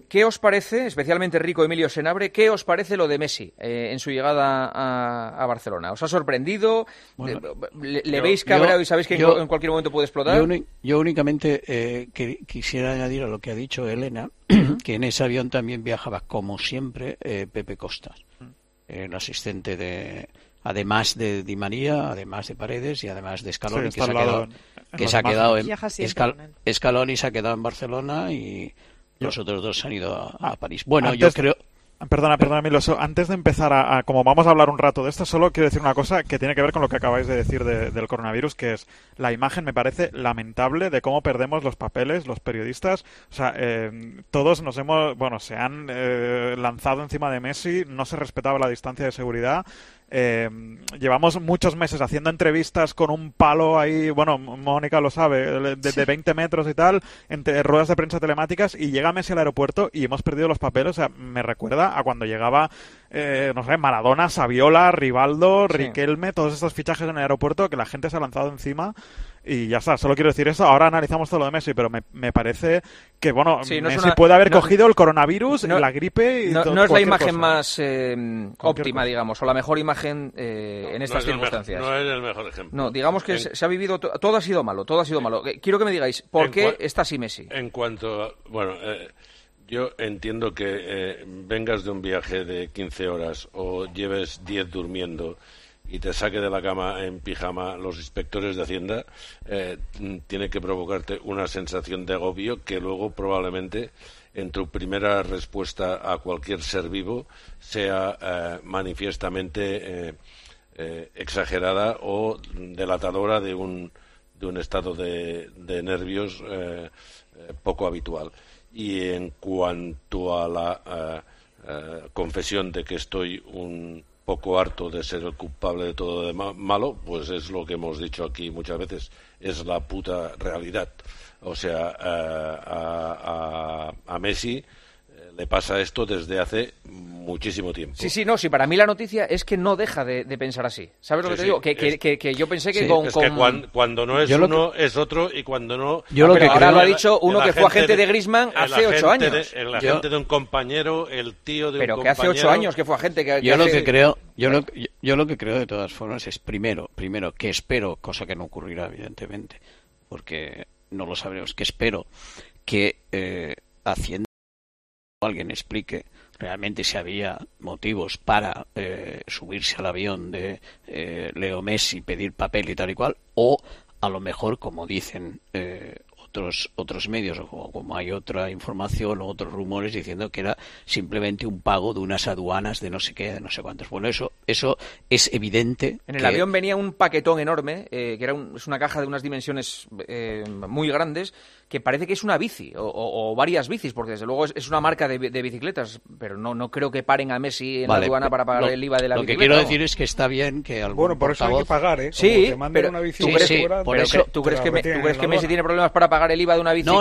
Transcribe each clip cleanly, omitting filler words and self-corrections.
¿qué os parece, especialmente Rico Emilio Senabre, qué os parece lo de Messi en su llegada a Barcelona? ¿Os ha sorprendido? Bueno, ¿Le veis cabreado y sabéis que en cualquier momento puede explotar? Yo únicamente quisiera añadir a lo que ha dicho Elena, que en ese avión también viajaba, como siempre, Pepe Costas, el asistente además de Di María, además de Paredes y además de Scaloni, que se ha quedado en Scaloni se ha quedado en Barcelona y los otros dos se han ido a París. Bueno, yo creo... Perdona, Miloso. Antes de empezar como vamos a hablar un rato de esto, solo quiero decir una cosa que tiene que ver con lo que acabáis de decir del coronavirus, que es la imagen, me parece lamentable, de cómo perdemos los papeles, los periodistas. O sea, todos se han lanzado encima de Messi, no se respetaba la distancia de seguridad. Llevamos muchos meses haciendo entrevistas con un palo ahí, bueno, Mónica lo sabe, de 20 metros y tal, entre ruedas de prensa telemáticas, y llega Messi al aeropuerto y hemos perdido los papeles. O sea, me recuerda a cuando llegaba, Maradona, Saviola, Rivaldo, Riquelme, todos estos fichajes en el aeropuerto que la gente se ha lanzado encima. Y ya está, solo quiero decir eso. Ahora analizamos todo lo de Messi, pero me parece que, Messi puede haber cogido el coronavirus, la gripe y no es la imagen más óptima, digamos, o la mejor imagen en estas circunstancias. No es el mejor ejemplo. No, digamos que se ha vivido... Todo ha sido malo, todo ha sido malo. Quiero que me digáis, ¿por qué está así Messi? En cuanto a... yo entiendo que vengas de un viaje de 15 horas o lleves 10 durmiendo y te saque de la cama en pijama los inspectores de Hacienda, tiene que provocarte una sensación de agobio que luego probablemente en tu primera respuesta a cualquier ser vivo sea manifiestamente exagerada o delatadora de un estado de nervios poco habitual. Y en cuanto a la confesión de que estoy un poco harto de ser el culpable de todo de malo, pues es lo que hemos dicho aquí muchas veces, es la puta realidad. O sea, a Messi le pasa esto desde hace muchísimo tiempo. Sí, para mí la noticia es que no deja de pensar así. ¿Sabes lo que te digo? Que yo pensé que cuando no es uno es otro, y cuando no... Ahora lo ha dicho uno que fue agente de Griezmann hace 8 años. El agente de un compañero, el tío de un compañero... Pero que hace 8 años que fue agente... Yo lo que creo de todas formas es, primero, que espero, cosa que no ocurrirá evidentemente, porque no lo sabremos, que espero que Hacienda alguien explique realmente si había motivos para subirse al avión de Leo Messi, pedir papel y tal y cual, o a lo mejor, como dicen otros medios, o como hay otra información o otros rumores diciendo que era simplemente un pago de unas aduanas de no sé qué, de no sé cuántos. Bueno, eso es evidente. En el avión venía un paquetón enorme, que es una caja de unas dimensiones muy grandes, que parece que es una bici, o varias bicis, porque desde luego es una marca de bicicletas, pero no creo que paren a Messi en la aduana para pagar el IVA de la bicicleta. Lo que quiero decir es que está bien que algún por eso hay que pagar, ¿eh? Sí, pero una bici ¿tú crees que Messi tiene problemas para pagar el IVA de una bici?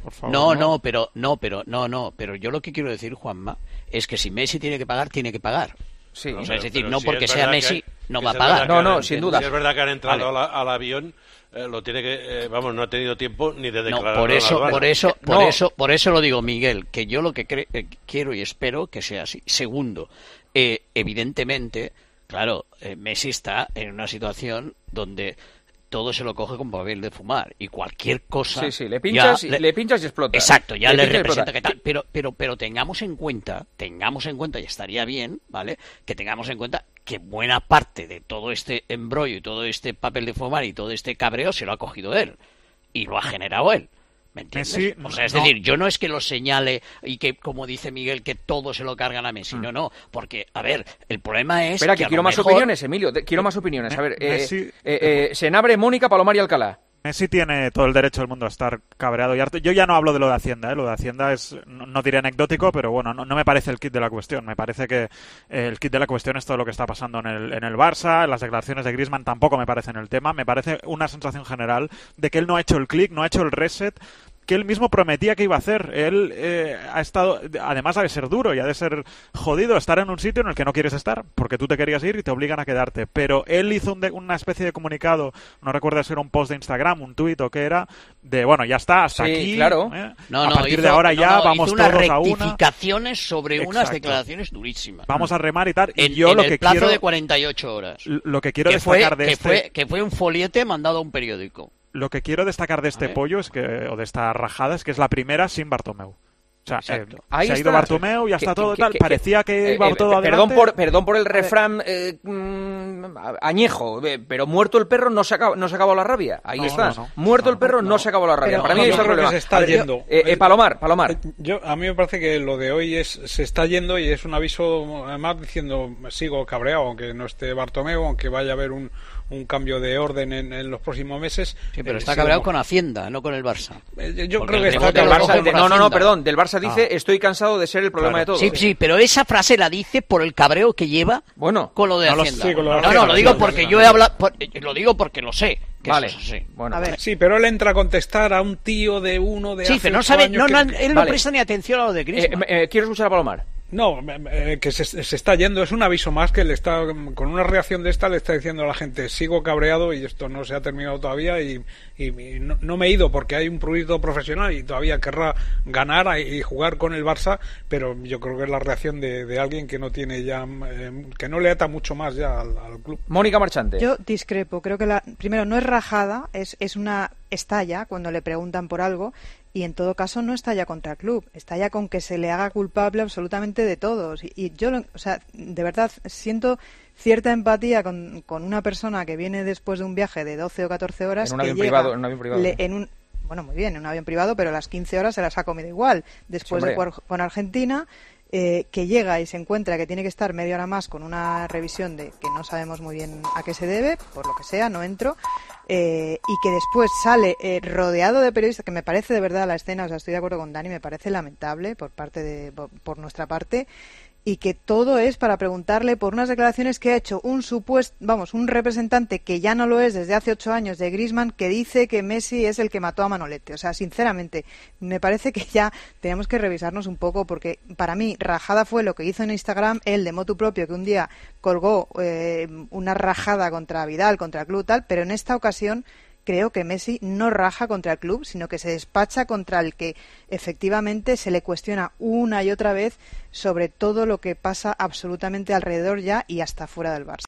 Pero yo lo que quiero decir, Juanma, es que si Messi tiene que pagar, tiene que pagar. Sí, o sea, es decir, no porque sea Messi no va a pagar. No, sin duda. Si es verdad que han entrado al avión, lo tiene que no ha tenido tiempo ni de declarar. Por eso lo digo, Miguel, que yo lo que quiero y espero que sea así. Segundo, evidentemente, claro, Messi está en una situación donde todo se lo coge con papel de fumar y cualquier cosa... Sí, le pinchas y explota. Exacto, ya le representa que tal. Pero tengamos en cuenta, y estaría bien, ¿vale?, que tengamos en cuenta que buena parte de todo este embrollo y todo este papel de fumar y todo este cabreo se lo ha cogido él y lo ha generado él. ¿Me entiendes? Messi, decir, yo no es que lo señale y que, como dice Miguel, que todo se lo cargan a Messi. No, porque, a ver, el problema es... Espera, que quiero más opiniones, Emilio, quiero más opiniones. A ver, Senabre, Mónica, Palomar y Alcalá. Messi tiene todo el derecho del mundo a estar cabreado y harto. Yo ya no hablo de lo de Hacienda, Lo de Hacienda es, no diré anecdótico, pero bueno, no me parece el kit de la cuestión. Me parece que el kit de la cuestión es todo lo que está pasando en el Barça. Las declaraciones de Griezmann tampoco me parecen el tema. Me parece una sensación general de que él no ha hecho el clic, no ha hecho el reset. que él mismo prometía que iba a hacer. Él ha estado, además ha de ser duro y ha de ser jodido estar en un sitio en el que no quieres estar, porque tú te querías ir y te obligan a quedarte. Pero él hizo una especie de comunicado, no recuerdo si era un post de Instagram, un tuit o qué era, de bueno, ya está, hasta aquí. Claro. A partir de ahora vamos hizo todos unas a una. rectificaciones sobre unas Exacto. declaraciones durísimas. Vamos a remar y tal. Y En yo lo el que plazo quiero, de 48 horas. lo que quiero destacar de que fue un foliete mandado a un periódico. Lo que quiero destacar de este pollo o de esta rajada es que es la primera sin Bartomeu. O sea, se ha ido Bartomeu, ya está todo tal. Parecía que iba todo adelante. Perdón por el refrán añejo, pero muerto el perro no se acabó la rabia. Ahí está. Muerto el perro no se acabó la rabia. Pero, para mí es el problema. se está yendo. Palomar. A mí me parece que lo de hoy se está yendo y es un aviso, además diciendo sigo cabreado, aunque no esté Bartomeu, aunque vaya a haber un cambio de orden en los próximos meses. Sí, pero está cabreado con Hacienda, no con el Barça. Yo creo que está del Barça, perdón, del Barça dice estoy cansado de ser el problema de todos. Sí, pero esa frase la dice por el cabreo que lleva con lo de Hacienda. Lo digo porque yo he hablado, lo digo porque lo sé. Vale. Eso es así. Bueno, a ver. Sí, pero él entra a contestar a un tío de hace pero no sabe, él no presta ni atención a lo de Griezmann. Quiero escuchar a Palomar. No, que se está yendo, es un aviso más que le está, con una reacción de esta le está diciendo a la gente, sigo cabreado y esto no se ha terminado todavía y no me he ido porque hay un proyecto profesional y todavía querrá ganar y jugar con el Barça, pero yo creo que es la reacción de alguien que no tiene ya, que no le ata mucho más ya al club. Mónica Marchante. Yo discrepo, creo que primero no es rajada, es una estalla cuando le preguntan por algo. Y en todo caso no estalla contra el club, estalla con que se le haga culpable absolutamente de todos. Y yo, de verdad, siento cierta empatía con una persona que viene después de un viaje de 12 o 14 horas. En un avión privado. Bueno, muy bien, en un avión privado, pero las 15 horas se las ha comido igual. Después de jugar con Argentina, que llega y se encuentra que tiene que estar media hora más con una revisión de que no sabemos muy bien a qué se debe, por lo que sea, no entro. Y que después sale rodeado de periodistas, que me parece de verdad la escena, estoy de acuerdo con Dani, me parece lamentable por nuestra parte, y que todo es para preguntarle por unas declaraciones que ha hecho un representante que ya no lo es desde hace 8 años de Griezmann, que dice que Messi es el que mató a Manolete. O sea, sinceramente, me parece que ya tenemos que revisarnos un poco, porque para mí rajada fue lo que hizo en Instagram él de motu propio, que un día colgó una rajada contra Vidal, contra el club tal, pero en esta ocasión creo que Messi no raja contra el club, sino que se despacha contra el que efectivamente se le cuestiona una y otra vez sobre todo lo que pasa absolutamente alrededor ya y hasta fuera del Barça.